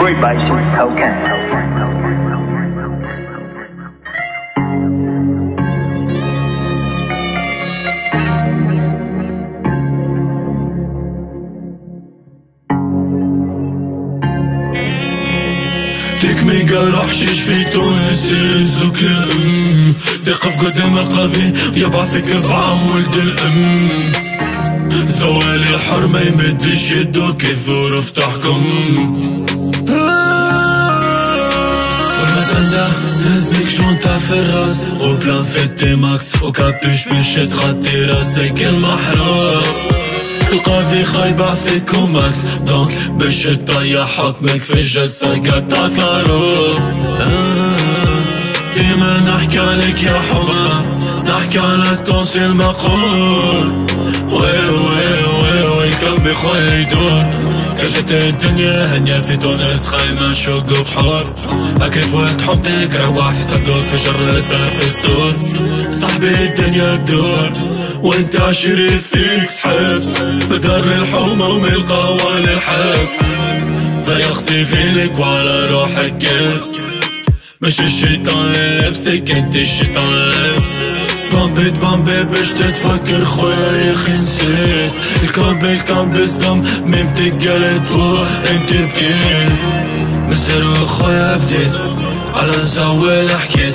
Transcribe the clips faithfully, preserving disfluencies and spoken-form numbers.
Free by Token. ديك ميقا راح شيش في تونس يهزوك للأم، دقف قدام القاضي يبعثك بعام ولد الأم. زوالي الحر ما يمدش يدوك الظروف تحكم. والمتندة هزبك شونتا في الراس وبلان في التيماكس وكابيش باش تغطي راسك المحروق. القاضي خايبع فيك وماكس دونك باش تطيح حكمك في الجلسة قطعت العروق. آه ديما نحكي عليك يا حمام، نحكي على التونسي المقهور. وي وي وي وي كم بخويا يدور كجت الدنيا هنيا في تونس خايمة شوق بحور. أكيد ولد حمتك روح في صندوق في جرة باب في ستور. صاحبي الدنيا تدور وانت عشري فيك سحاب، بدار للحومة ومن القهوة للحبس. فيغسي فينك وعلى روحك كيف مش الشيطان اللي لبسك انت الشيطان لبسك. بامبيت بامبي باش تتفكر خويا يا خي نسيت الكامبي الكامبي صدم ميمتك قالت بوه انت بكيت. مسير خويا بديت على الزوال حكيت.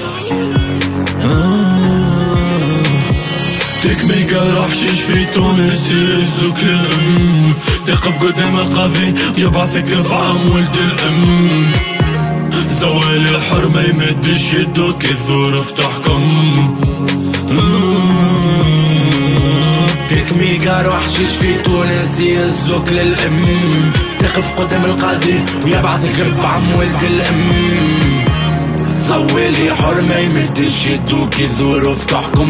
ديك ميقا راح شيش في تونس يهزوك للأم، تقف قدام القاضي يبعثك بعام ولد الأم. زوالي الحر ما يمدش يدوك الظروف تحكم. ديك ميقا روح شيش في تونس يهزوك للأم، تقف قدام القاضي ويبعثك بعم ولد الأم. زوالي حر ما يمدش يدوك الظروف تحكم.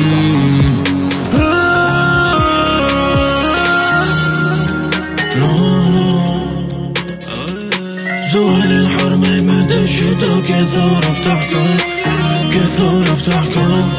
زوالي الحر ما يمدش يدوك الظروف تحكم، الظروف تحكم.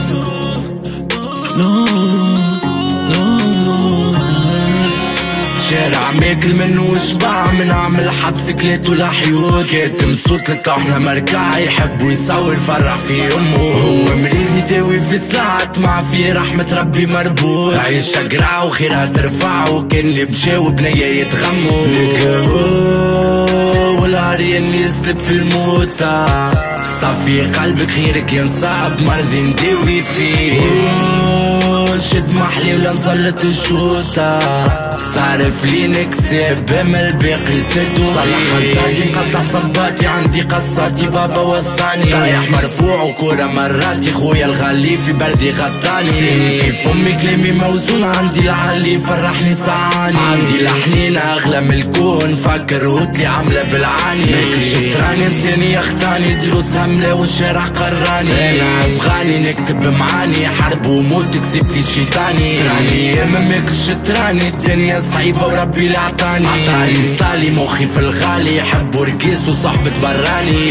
شارع ماكل منه وشبع من عمل حبس كلات والحيوط. كاتم صوت لطحنا مركع يحب ويصور فرح في امه. هو مريض يداوي في سلعة مع في رحمة ربي مربوط. عيش قرع وخيرها ترفعه كان اللي مشاو بنية يتغموا. والعريان يسلب في الموتى صفي قلبك خيرك ينصاب مرضي نداوي فيه. شد محلي ولا نسلط الشوطة صارف لي نكسب اما الباقي سدو. صلح خطاتي مقطع صباتي عندي قصاتي بابا وصاني. طايح مرفوع وكورة مراتي خويا الغالي في بردي غطاني. في فمي كلامي موزون عندي العالي فرحني سعاني. عندي لحنين اغلى من الكون فكر هوتلي عاملة بالعاني. ماكل شطراني انساني يخطاني دروس هملة والشارع قراني. انا افغاني نكتب معاني حرب وموت كسبتي شيطاني. تراني ياما ماكل شطراني الدنيا صعيبة وربي اللي عطاني. عطاني ستالي مخي في الغالي يحب ورقيس وصحبة براني.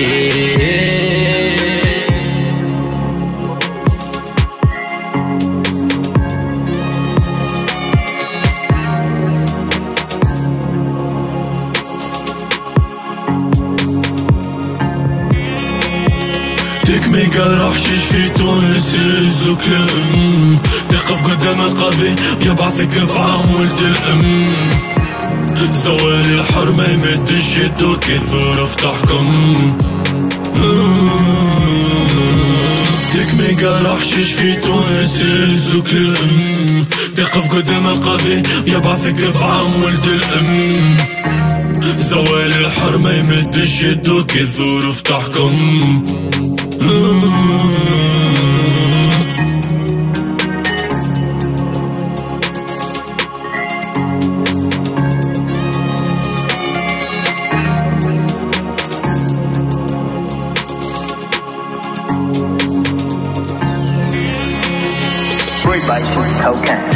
ديك ميقا راح شيش في تونس يهزوك للأم، تقف قدام القاضي يبعثك بعام ولد الأم. زوالي الحر ما يمدش يدوك الظروف تحكم. ديك ميقا راح شيش في تونس يهزوك للأم، تقف قدام القاضي يبعثك بعام ولد الأم. زوالي الحر ما يمدش يدوك الظروف تحكم. Free by Token.